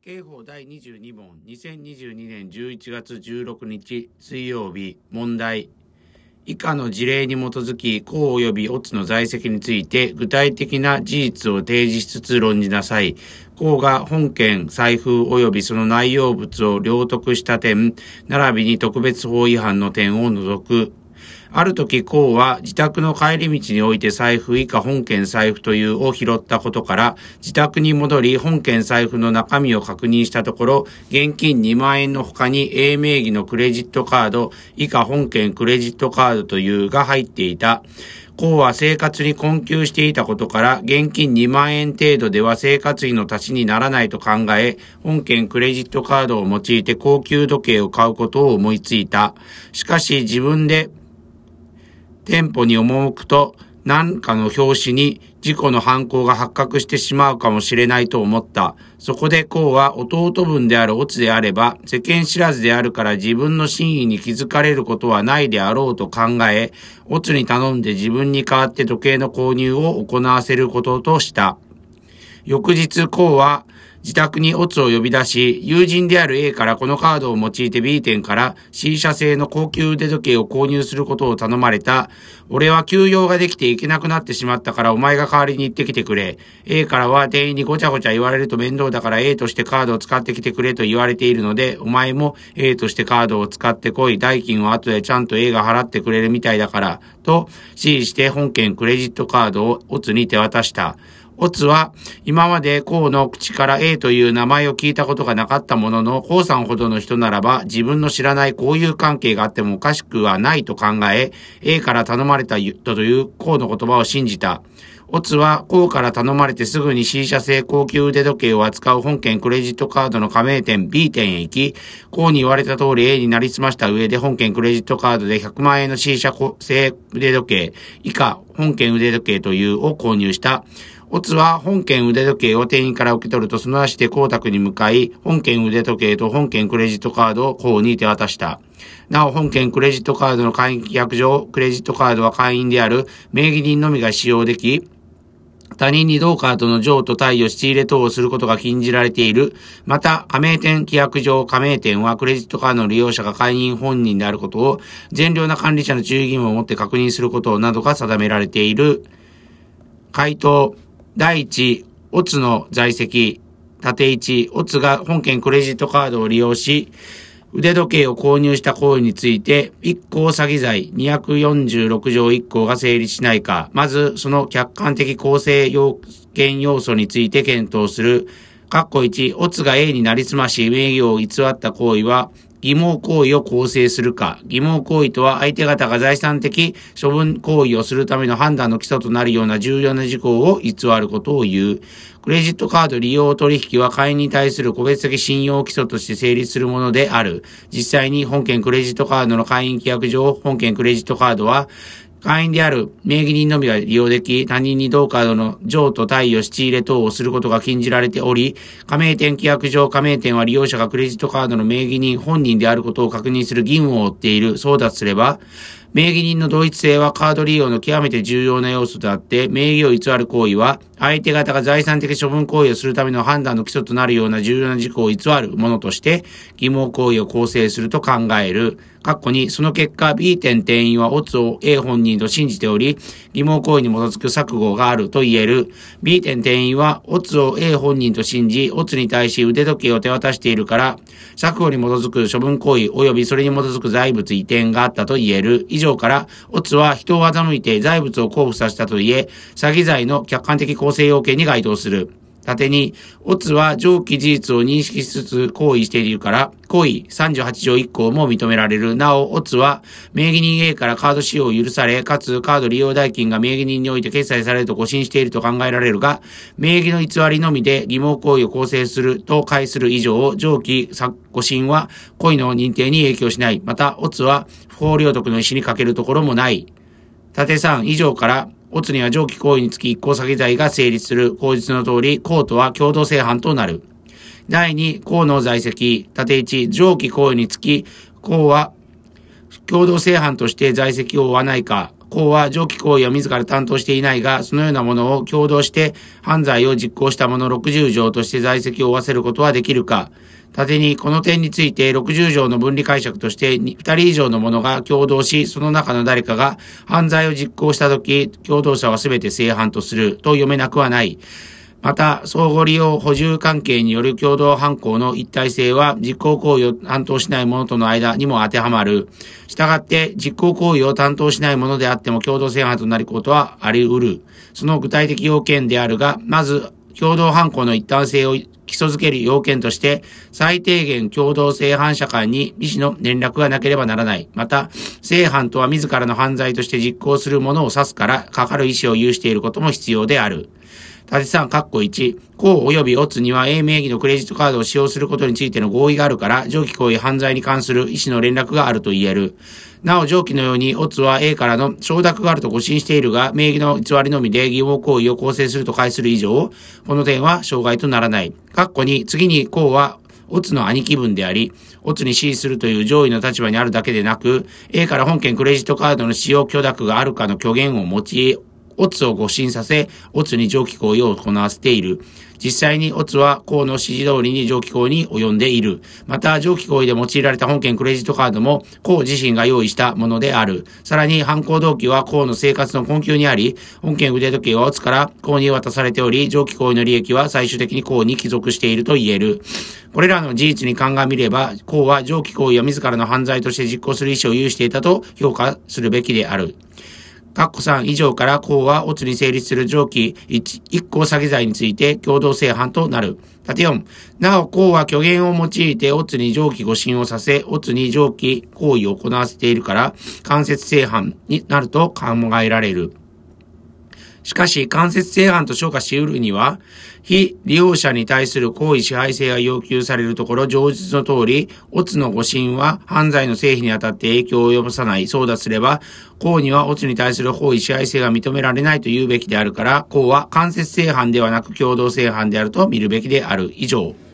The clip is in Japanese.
刑法第22問2022年11月16日水曜日問題。以下の事例に基づき甲及び乙の在籍について具体的な事実を提示しつつ論じなさい。甲が本件、財布及びその内容物を領得した点、並びに特別法違反の点を除く。ある時、甲は自宅の帰り道において財布以下本件財布というを拾ったことから、自宅に戻り本件財布の中身を確認したところ、現金2万円の他に A 名義のクレジットカード以下本件クレジットカードというが入っていた。甲は生活に困窮していたことから、現金2万円程度では生活費の足しにならないと考え、本件クレジットカードを用いて高級時計を買うことを思いついた。しかし自分で店舗に赴くと何かの拍子に事故の犯行が発覚してしまうかもしれないと思った。そこで甲は弟分である乙であれば世間知らずであるから自分の真意に気づかれることはないであろうと考え、乙に頼んで自分に代わって時計の購入を行わせることとした。翌日甲は自宅に乙を呼び出し、友人である A からこのカードを用いて B 店から C 社製の高級腕時計を購入することを頼まれた。俺は休養ができて行けなくなってしまったからお前が代わりに行ってきてくれ。A からは店員にごちゃごちゃ言われると面倒だから A としてカードを使ってきてくれと言われているので、お前も A としてカードを使ってこい。代金は後でちゃんと A が払ってくれるみたいだから、と指示して本件クレジットカードを乙に手渡した。乙は今まで甲の口から A という名前を聞いたことがなかったものの、甲さんほどの人ならば自分の知らない交友関係があってもおかしくはないと考え、A から頼まれたという甲の言葉を信じた。乙は甲から頼まれてすぐに C 社製高級腕時計を扱う本件クレジットカードの加盟店 B 店へ行き、甲に言われた通り A になりすました上で本件クレジットカードで100万円の C 社製腕時計以下本件腕時計というを購入した。乙は本件腕時計を店員から受け取るとその足で甲宅に向かい、本件腕時計と本件クレジットカードを甲に手渡した。なお本件クレジットカードの会員規約上、クレジットカードは会員である名義人のみが使用でき、他人に同カードの譲渡貸与仕入れ等をすることが禁じられている。また、加盟店規約上、加盟店はクレジットカードの利用者が会員本人であることを、善良な管理者の注意義務をもって確認することなどが定められている。回答。第一、乙の在籍。縦一、乙が本件クレジットカードを利用し、腕時計を購入した行為について、一項詐欺罪246条1項が成立しないか、まずその客観的構成要件要素について検討する。1、乙が A になりすまし、名義を偽った行為は、偽冒行為を構成するか。偽冒行為とは相手方が財産的処分行為をするための判断の基礎となるような重要な事項を偽ることを言う。クレジットカード利用取引は会員に対する個別的信用基礎として成立するものである。実際に本件クレジットカードの会員規約上、本件クレジットカードは、会員である名義人のみが利用でき、他人に同カードの譲渡貸与仕入れ等をすることが禁じられており、加盟店規約上加盟店は利用者がクレジットカードの名義人本人であることを確認する義務を負っている。そうだとすれば、名義人の同一性はカード利用の極めて重要な要素であって、名義を偽る行為は、相手方が財産的処分行為をするための判断の基礎となるような重要な事項を偽るものとして、偽冒行為を構成すると考える。その結果、B 店店員は乙を A 本人と信じており、偽冒行為に基づく錯誤があると言える。B 店店員は乙を A 本人と信じ、乙に対し腕時計を手渡しているから、錯誤に基づく処分行為及びそれに基づく財物移転があったと言える。以上から、乙は人を欺いて財物を交付させたと言え、詐欺罪の客観的構成要件に該当する。縦に、乙は上記事実を認識しつつ行為しているから、行為38条1項も認められる。なお、乙は名義人 A からカード使用を許され、かつカード利用代金が名義人において決済されると誤信していると考えられるが、名義の偽りのみで偽冒行為を構成すると解する以上、上記誤信は故意の認定に影響しない。また、乙は不法領得の意思に欠けるところもない。縦3以上から、乙には上記行為につき一項詐欺罪が成立する。口実の通り、甲とは共同正犯となる。第2、甲の在籍。縦1、上記行為につき、甲は共同正犯として在籍を負わないか。 公は上記行為を自ら担当していないが、そのようなものを共同して犯罪を実行した者60条として在籍を負わせることはできるか。縦にこの点について60条の分離解釈として2人以上の者が共同し、その中の誰かが犯罪を実行したとき、共同者はすべて正犯とすると読めなくはない。また、相互利用補充関係による共同犯行の一体性は実行行為を担当しない者との間にも当てはまる。したがって、実行行為を担当しない者であっても共同正犯となることはあり得る。その具体的要件であるが、まず、共同犯行の一端性を基礎づける要件として、最低限共同正犯者間に意思の連絡がなければならない。また、正犯とは自らの犯罪として実行する者を指すから、かかる意思を有していることも必要である。縦3、1、公及び乙には A 名義のクレジットカードを使用することについての合意があるから、上記行為犯罪に関する意思の連絡があると言える。なお上記のように、乙は A からの承諾があると誤信しているが、名義の偽りのみで偽冒行為を構成すると解する以上、この点は障害とならない。次に公は、乙の兄貴分であり、乙に支持するという上位の立場にあるだけでなく、A から本件クレジットカードの使用許諾があるかの虚言を用い、乙を誤信させ、乙に上記行為を行わせている。実際に乙は公の指示通りに上記行為に及んでいる。また、上記行為で用いられた本件クレジットカードも公自身が用意したものである。さらに、犯行動機は公の生活の困窮にあり、本件腕時計は乙から公に渡されており、上記行為の利益は最終的に公に帰属していると言える。これらの事実に鑑みれば、公は上記行為を自らの犯罪として実行する意思を有していたと評価するべきである。3以上から公は乙に成立する上記一項詐欺罪について共同正犯となる。縦4、なお公は虚言を用いて乙に上記誤信をさせ、乙に上記行為を行わせているから、間接正犯になると考えられる。しかし、間接正犯と称価し得るには、非利用者に対する行為支配性が要求されるところ、上述の通り、乙の誤信は犯罪の成否にあたって影響を及ぼさない。そうだすれば、公には乙に対する行為支配性が認められないと言うべきであるから、公は間接正犯ではなく共同正犯であると見るべきである。以上。